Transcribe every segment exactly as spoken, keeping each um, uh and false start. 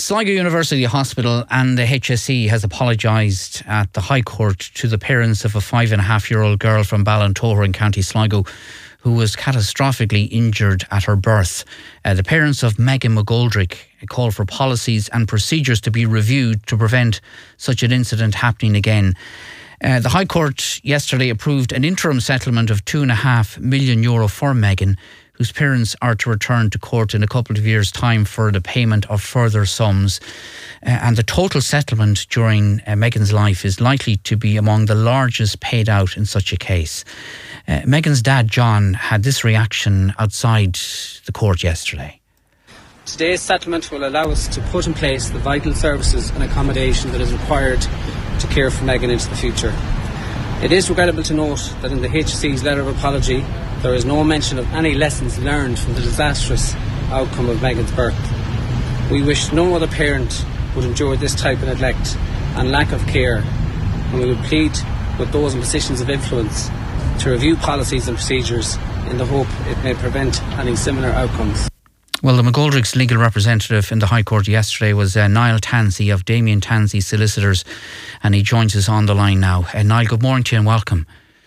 Sligo University Hospital and the H S E has apologised at the High Court to the parents of a five and a half year old girl from Ballintoher in County Sligo who was catastrophically injured at her birth. Uh, the parents of Megan McGoldrick call for policies and procedures to be reviewed to prevent such an incident happening again. Uh, the High Court yesterday approved an interim settlement of two and a half million euro for Megan, whose parents are to return to court in a couple of years' time for the payment of further sums. Uh, and the total settlement during uh, Megan's life is likely to be among the largest paid out in such a case. Uh, Megan's dad, John, had this reaction outside the court yesterday. Today's settlement will allow us to put in place the vital services and accommodation that is required to care for Megan into the future. It is regrettable to note that in the H S E's letter of apology, there is no mention of any lessons learned from the disastrous outcome of Megan's birth. We wish no other parent would endure this type of neglect and lack of care, and we would plead with those in positions of influence to review policies and procedures in the hope it may prevent any similar outcomes. Well, the McGoldrick's legal representative in the High Court yesterday was uh, Niall Tansey of Damien Tansey Solicitors, and he joins us on the line now. Uh, Niall, good morning to you and welcome.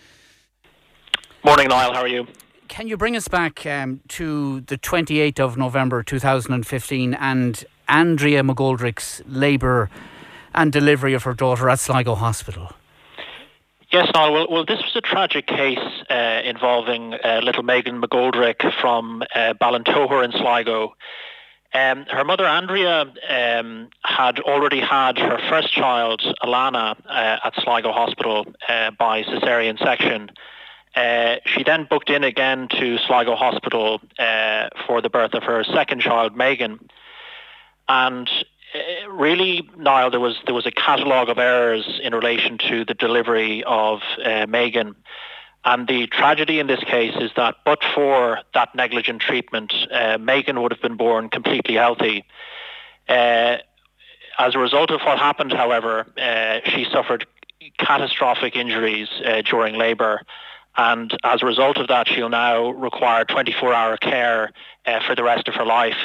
Morning, Niall. How are you? Can you bring us back um, to the twenty-eighth of November two thousand fifteen and Andrea McGoldrick's labour and delivery of her daughter at Sligo Hospital? Yes, Niall. Well, well this was a tragic case uh, involving uh, little Megan McGoldrick from uh, Ballintoher in Sligo. Um, her mother, Andrea, um, had already had her first child, Alana, uh, at Sligo Hospital uh, by caesarean section. Uh, she then booked in again to Sligo Hospital uh, for the birth of her second child, Megan. And uh, really, Niall, there was there was a catalogue of errors in relation to the delivery of uh, Megan. And the tragedy in this case is that but for that negligent treatment, uh, Megan would have been born completely healthy. Uh, as a result of what happened, however, uh, she suffered catastrophic injuries uh, during labour. And as a result of that, she'll now require twenty-four hour care uh, for the rest of her life.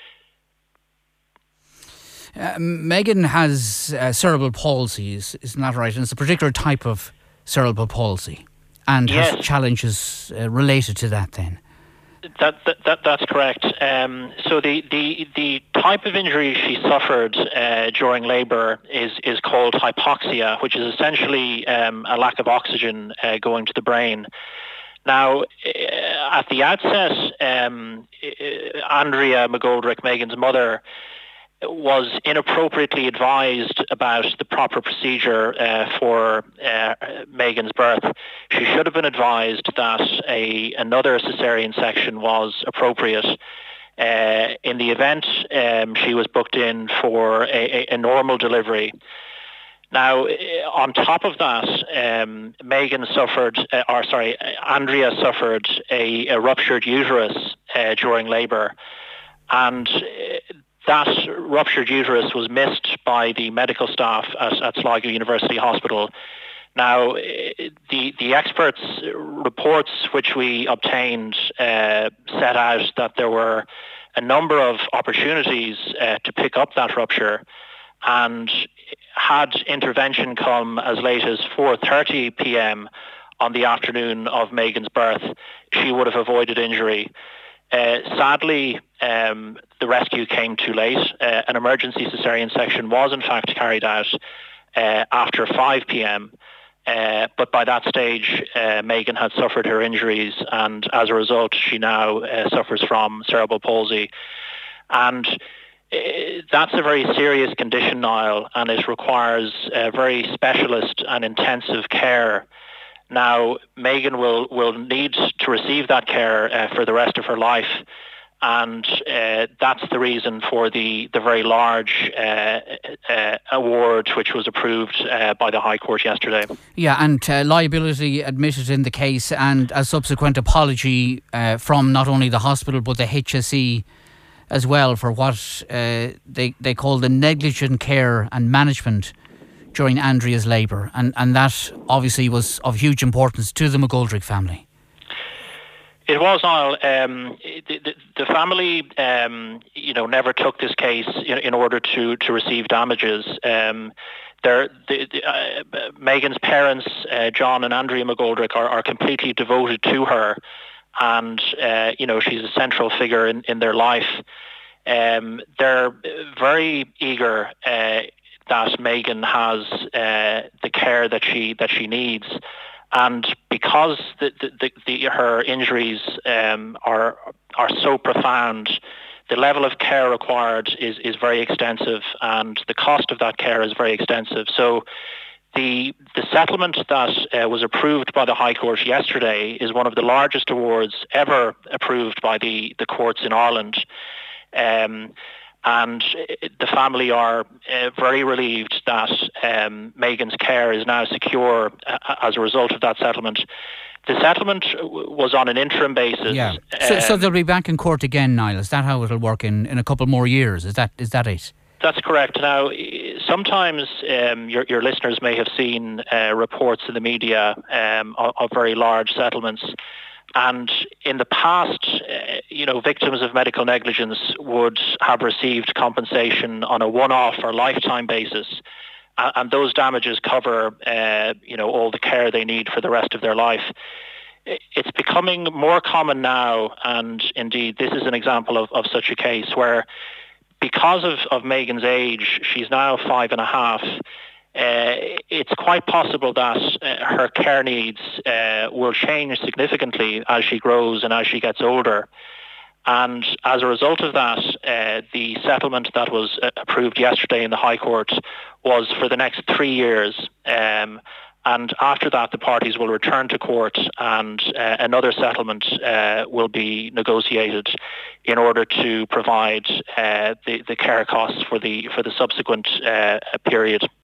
Uh, Megan has uh, cerebral palsy, is, isn't that right? And it's a particular type of cerebral palsy and yes. has challenges uh, related to that then. That, that, that that's correct. Um, so the, the the type of injury she suffered uh, during labour is is called hypoxia, which is essentially um, a lack of oxygen uh, going to the brain. Now, uh, at the outset, um, Andrea McGoldrick, Megan's mother, was inappropriately advised about the proper procedure uh, for uh, Megan's birth. She should have been advised that a another caesarean section was appropriate. Uh, in the event, um, she was booked in for a, a, a normal delivery. Now, on top of that, um, Megan suffered, uh, or sorry, Andrea suffered a, a ruptured uterus uh, during labour, and uh, that ruptured uterus was missed by the medical staff at, at Sligo University Hospital. Now, the the experts' reports which we obtained uh, set out that there were a number of opportunities uh, to pick up that rupture, and had intervention come as late as four thirty p.m. on the afternoon of Megan's birth, she would have avoided injury. Uh, sadly, um, the rescue came too late. Uh, an emergency caesarean section was in fact carried out uh, after five p.m. Uh, but by that stage, uh, Megan had suffered her injuries, and as a result, she now uh, suffers from cerebral palsy. And uh, that's a very serious condition, Niall, and it requires uh, very specialist and intensive care. Now, Megan will, will need to receive that care uh, for the rest of her life, and uh, that's the reason for the, the very large uh, uh, award which was approved uh, by the High Court yesterday. Yeah, and uh, liability admitted in the case, and a subsequent apology uh, from not only the hospital but the H S E as well for what uh, they, they call the negligent care and management during Andrea's labour, and, and that obviously was of huge importance to the McGoldrick family. It was, Niall. Um, the, the, the family, um, you know, never took this case in, in order to, to receive damages. Um, the, the, uh, Megan's parents, uh, John and Andrea McGoldrick, are, are completely devoted to her, and uh, you know, she's a central figure in, in their life. Um, they're very eager uh, that Megan has uh, the care that she that she needs. And because the, the, the, the, her injuries um, are are so profound, the level of care required is, is very extensive, and the cost of that care is very extensive. So the the settlement that uh, was approved by the High Court yesterday is one of the largest awards ever approved by the, the courts in Ireland. Um, And the family are uh, very relieved that um, Megan's care is now secure uh, as a result of that settlement. The settlement was on an interim basis. Yeah. So, um, so they'll be back in court again, Niall. Is that how it'll work in, in a couple more years? Is that is that it? That's correct. Now, sometimes um, your, your listeners may have seen uh, reports in the media um, of, of very large settlements. And in the past, uh, you know, victims of medical negligence would have received compensation on a one-off or lifetime basis, and, and those damages cover, uh, you know, all the care they need for the rest of their life. It's becoming more common now, and indeed, this is an example of, of such a case where, because of, of Megan's age, she's now five and a half. Uh, it's quite possible that uh, her care needs uh, will change significantly as she grows and as she gets older. And as a result of that, uh, the settlement that was uh, approved yesterday in the High Court was for the next three years. Um, and after that, the parties will return to court, and uh, another settlement uh, will be negotiated in order to provide uh, the, the care costs for the for the subsequent uh, period.